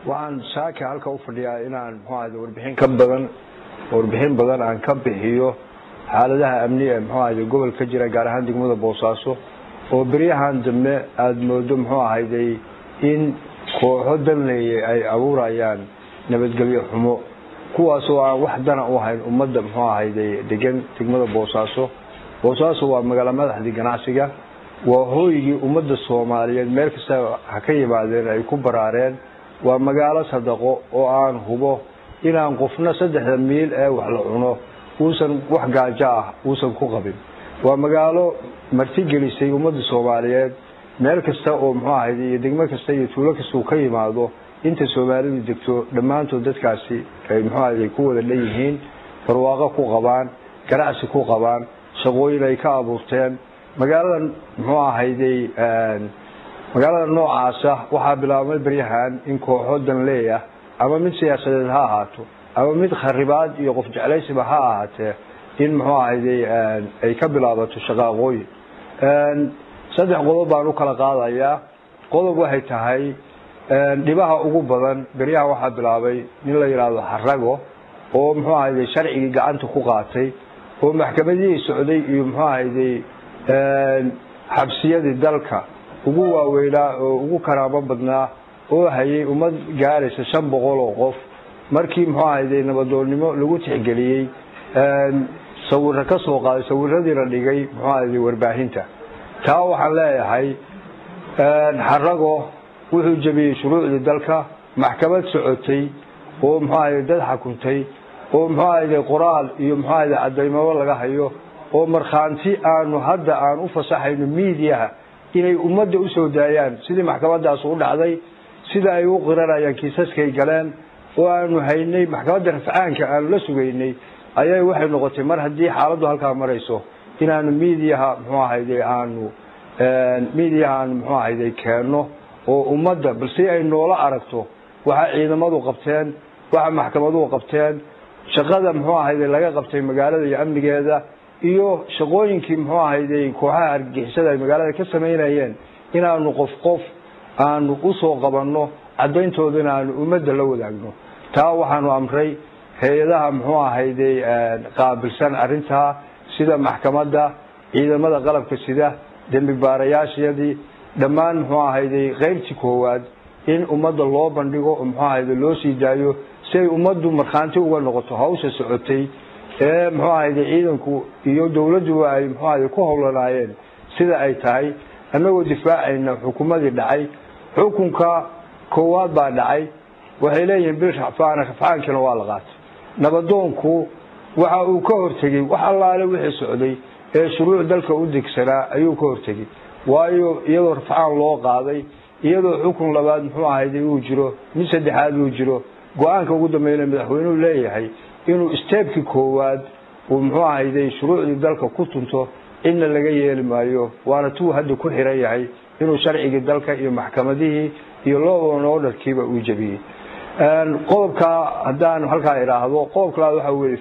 waxaan saaka halka u fadhiyaa inaan muxuu ahayd warbixin badan aan ka bixiyo xaaladaha amni ee muxuu ahayd gobolka jira gaar ahaan degmada Boosaaso oo bariyahan dambe aad moodo muxuu ahayd in kooxo danleeyay ay abuurayaan nabadgelyo xumo kuwaas oo aan wax dana u hayn ummadda muxuu ahayd degan degmada Boosaaso waa magaalo madaxda ganacsiga waa hooyigii ummadda Soomaaliyeed meel kasta ka yimaadeen ay ku baraareen waa magaalo sadaqo oo aan hubo inaan qofna 3 miil ee wax la cuno uusan wax gaajo ah uusan ku qabin waa magaalo marti gelisay ummadda Soomaaliyeed meel kasta oo muxuu ahayd iyo degmo kasta iyo tuulo kasta ka yimaado inta Soomaalidu degto dhamaantood dadkaasi ay muxuu ahayd ku wada leeyihiin barwaaqo ku qabaan ganacsi ku qabaan shaqooyin ay ka abuurteen magaaladan muxuu ahayd magaalada noocaas ah waxa bilaabmay bariyahan in kooxo danleeya ama mid siyaasadeed ha ahaato ama mid kharibaad iyo qof jeclaysiba ha ahaatee in muxuu ahayd ay ka bilaabato shaqooyin saddex qodob baan u kala qaadayaa qodob waxay tahay dhibaha ugu badan bariyaha waxa bilaabay in la yiraahdo xarago oo muxuu ahayd sharciga gacanta ku qaatay oo maxkamadii socday iyo muxuu ahayd xabsiyada dalka ugu waaweynaa oo ugu karaamo badnaa oo hayay ummad gaaraysa 500 oo qof markii muxuu ahayd nabadoonnimo lagu tixgeliyay sawirro ka soo qaaday sawirradii la dhigay muxuu ahayd warbaahinta taa waxaan leeyahay xarago wuxuu jabiyay shuruucda dalka maxkamad socotay oo muxuu ahayd dad xukuntay oo muxuu ahayd qoraal iyo muxuu ahayd cadeymo laga hayo oo markhaanti aanu hadda aan u fasaxayno miidiyaha inay ummadda u soo daayaan sidii maxkamadaas u dhacday sida ay u qirarayaan kiisaskay galeen oo aanu haynay maxkamadda rafcaanka aan la sugaynay ayay waxay noqotay mar haddii xaaladdu halka marayso inaanu miidiyaha muxuu ahayd muxuu ahayd keeno oo ummadda balse ay noola aragto waxa ciidamadu qabteen waxa maxkamaduhu qabteen shaqada muxuu ahayd laga qabtay magaalada iyo amnigeeda iyo shaqooyinkii muxuu ahayd kooxaha argagixisada ay magaalada ka sameeyeen inaanu qof aanu u soo qabanno cadeyntooda inaanu ummadda la wadaagno taa waxaanu amray hay'adaha muxuu ahayd qaabilsan arinta sida maxkamadda ciidamada qalabka sida dambi baarayaashadii dhamaan muxuu ahayd qaybtii koowaad in ummadda loo bandhigo muxuu ahayd loo sii daayo si ay ummaddu markhaanti uga noqoto hawsha socotay muxuu ahayd ciidanku iyo dawladdu ay muxuu ahayd ku howlanaayeen sida ay tahay anagoo difaacayna xukuumadii dhacay xukunka koowaad baa dhacay waxay leeyihiin bil rafcaankana waa la qaatay nabadoonku waxa uu ka hortagay wax allaale wixii socday ee shuruuc dalka u degsanaa ayuu ka hortagay waayo iyadoo rafcaan loo qaaday iyadoo xukun labaad muxuu ahayd uu jiro mid saddexaad uu jiro go'aanka ugu dambeeyay madaxweynuhu leeyahay inuu steepki koowaad uu muxuu ahayd shuruucda dalka ku tunto in laga yeeli maayo waana tuu hadda ku xiran yahay inuu sharciga dalka iyo maxkamadihii iyo law and order-kiiba uu jabiyay qodobka haddaan halka iraahdo qodobka waxa weeye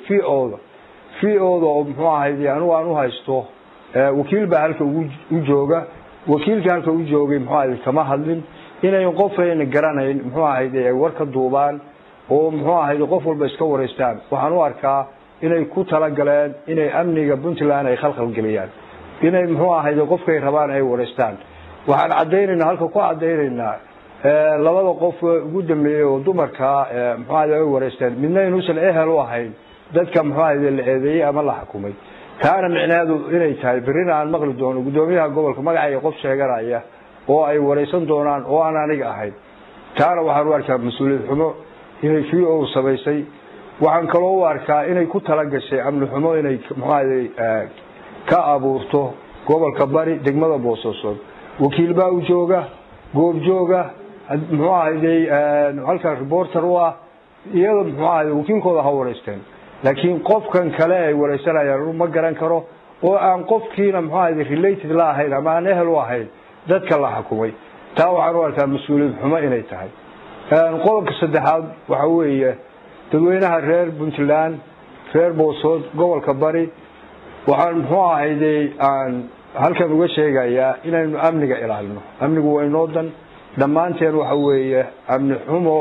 fiooda oo muxuu ahayd anigu aan u haysto wakiil baa halka u jooga wakiilka halka u joogay muxuu ahayd kama hadlin inay qofayna garanayn muxuu ahayd ay warka duubaan oo muxuu ahayd qof walba iska wareystaan waxaan u arkaa inay ku tala galeen inay amniga Puntland ay khalkhal galiyaan inay muxuu ahayd qofkay rabaan ay wareystaan waxaan cadeynaynaa halka ku cadeynaynaa labada qof ugu dambeeyay oo dumarka muxuu ahayd ay wareystaan midna inuusan ehel u ahayn dadka muxuu ahayd la eedeeyay ama la xukumay taana micnaheedu inay tahay birina aan maqli doono gudoomiyaha gobolka magaca qof sheeganaya oo ay wareysan doonaan oo aan aniga ahayn taana waxaan u arkaa mas'uuliyad xumo inay fiyo sabaysay waxaan kaloo u arkaa inay ku tala gashay amni xumo inay muxuu ahayd ka abuurto gobolka bari degmada Boosaaso wakiil baa u jooga goob jooga muxuu ahayd halka reporter waa iyadoo muxuu ahayd wakiilkooda ha wareysteen laakiin qofkan kale ay wareysanayaan ma garan karo oo aan qofkiina muxuu ahayd related la ahayn ama aan ehel u ahayn dadka la xukumay taa waxaan u arkaa mas'uuliyad xumo inay tahay qodobka saddexaad waxa weeye dadweynaha reer Puntland reer Boosaaso gobolka bari waxaan muxuu ahayd aan halkan uga sheegayaa inaynu amniga ilaalino amnigu waa inoo dan dhamaanteen waxa weeye amni xumo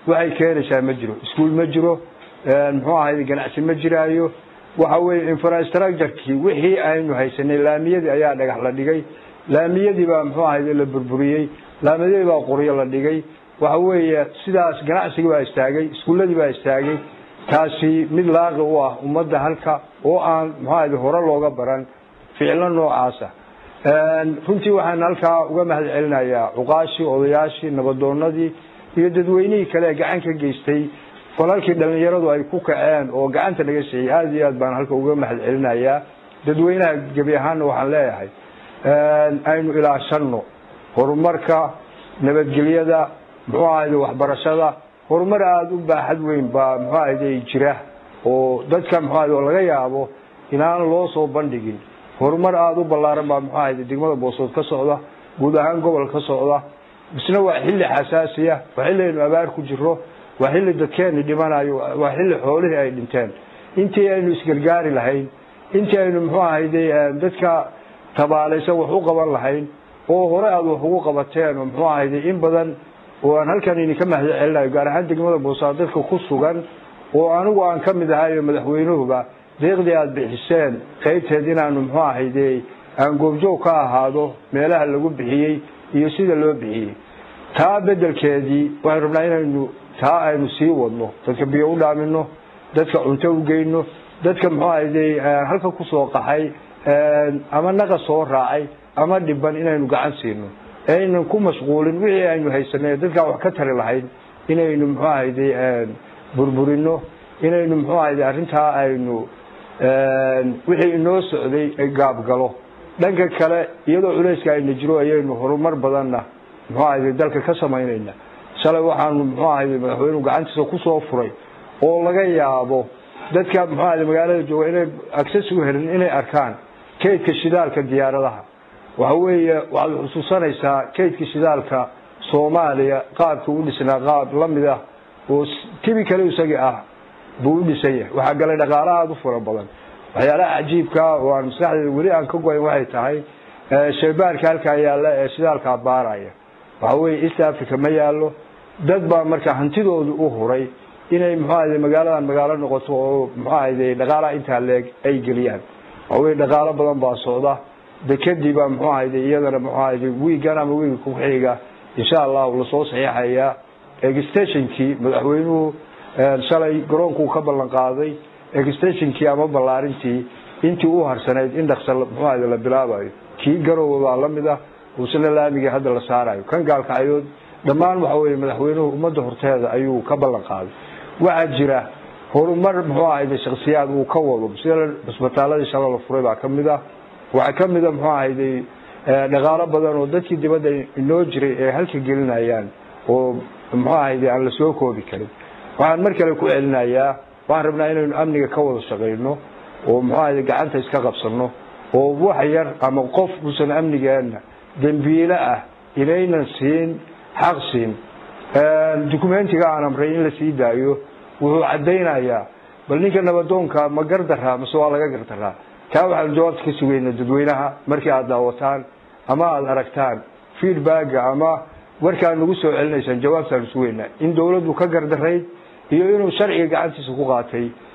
waxay keenaysaa ma jiro iskuul ma jiro muxuu ahayd ganacsi ma jiraayo waxa weeye infrastructure-kii wixii aynu haysanay laamiyadii ayaa dhagax la dhigay laamiyadii baa muxuu ahayd la burburiyay laamiyadii baa qoryo la dhigay waxa weeye sidaas ganacsiga baa istaagay iskuuladii baa istaagay taasi mid laaqi u ah ummadda halka oo aan muxuu ahayd hore looga baran ficilo noocaas ah runtii waxaan halkaa uga mahad celinayaa cuqaashii odayaashii nabadoonadii iyo dadweynihii kale gacan ka geystay falalkii dhalinyaradu ay ku kaceen oo gacanta laga siiyay aad iyo aad baan halka uga mahad celinayaa dadweynaha gabi ahaanna waxaan leeyahay aynu ilaashano horumarka nabadgelyada muxuu ahayd waxbarashada horumar aada u baaxad weyn baa muxuu ahayd jira oo dadka muxuu ahayd laga yaabo inaan loo soo bandhigin horumar aada u ballaaran baa muxuu ahayd degmada Boosaaso ka socda guud ahaan gobolka ka socda bisna waa xilli xasaasi ah waa xilli aynu abaar ku jiro waa xilli dadkeena dhimanayo waa xilli xoolihii ay dhinteen intii aynu isgargaari lahayn intii aynu muxuu ahayd dadka tabaalaysan wax u qaban lahayn oo hore aad wax ugu qabateen oo muxuu ahayd in badan oo aan halkan idinka mahad celinayo gaar ahaan degmada Boosaaso dadka ku sugan oo anigu aan ka mid ahay madaxweynuhuba deeqdii aad bixiseen qaybteed inaanu muxuu ahayd aan goobjoog ka ahaado meelaha lagu bixiyay iyo sida loo bixiyay taa bedelkeedii waxaan rabnaa inaynu taa aynu sii wadno dadka biyo u dhaamino dadka cunto u geyno dadka muxuu ahayd halka ku soo qaxay ama naqa soo raacay ama dhiban inaynu gacan siino aynan ku mashquulin wixii aynu haysanay dadka wax ka tari lahayn inaynu muxuu ahayd burburino inaynu muxuu ahayd arrintaa aynu wixii inoo socday ay gaab galo dhanka kale iyadoo culayska ayna jiro ayaynu horumar badanna muxuu ahayd dalka ka samaynayna shalay waxaanu muxuu ahayd madaxweynuhu gacantiisa ku soo furay oo laga yaabo dadka muxuu ahayd magaalada jooga inay access u helin inay arkaan kaydka shidaalka diyaaradaha waxa weeye waxaad xusuusanaysaa kaydka shidaalka Soomaaliya qaabka u dhisnaa qaab la mid ah oo tibi kale isaga ah buu u dhisay waxa galay dhaqaalaha aad u fara badan waxyaalaha cajiibka oo aan maskaxdayda weli aan ka go'ayn waxay tahay shaybaarka halka yaala ee shidaalka baaraya waxa weeye East Africa ma yaalo dad baa marka hantidoodu u huray inay muxuu ahayd magaaladan magaalo noqoto oo muxuu ahayd dhaqaalaha inta leeg ay geliyaan waxa weeye dhaqaalo badan baa socda dekadii baa muxuu ahayd iyadana muxuu ahayd wiigan ama wiig ku xiga insha Allah la soo saxiixaya extension-kii madaxweynuhu shalay garoonku ka ballan qaaday extension-kii ama ballaarintii intii uu harsanayd in dhaqso muxuu ahayd la bilaabayo kii garowga la mid ah oo sina laamiga hadda la saarayo kan gaalkacayood dhammaan waxa weeye madaxweynuhu ummadda horteeda ayuu ka ballan qaaday waxa jira horumar muxuu ahayd shakhsiyaad uu ka wado sida isbitaalada shalay la furay baa kamid ah waxa kamid ah muxuu ahayd dhaqaale badan oo dadkii dibadda inoo jiray ee halka gelinayaan oo muxuu ahayd aan la soo koobi karin waxaan mar kale ku celinayaa waxaan rabnaa inaynu amniga ka wada shaqeyno oo muxuu ahayd gacanta iska qabsano oo wax yar ama qof uusan amnigeena dambiile ah inaynan siin xaq siin dokumentiga aan amray in la sii daayo wuxuu cadeynayaa bal ninka nabadoonka ma gardaraa mise waa laga gardaraa taa waxaan jawaabta ka sugeynaa dadweynaha markii aad daawataan ama aad aragtaan feedback ama warkaan nagu soo celinaysaan jawaabtaan sugeynaa in dawladdu ka gardarayd iyo inuu sharciga gacantiisa ku qaatay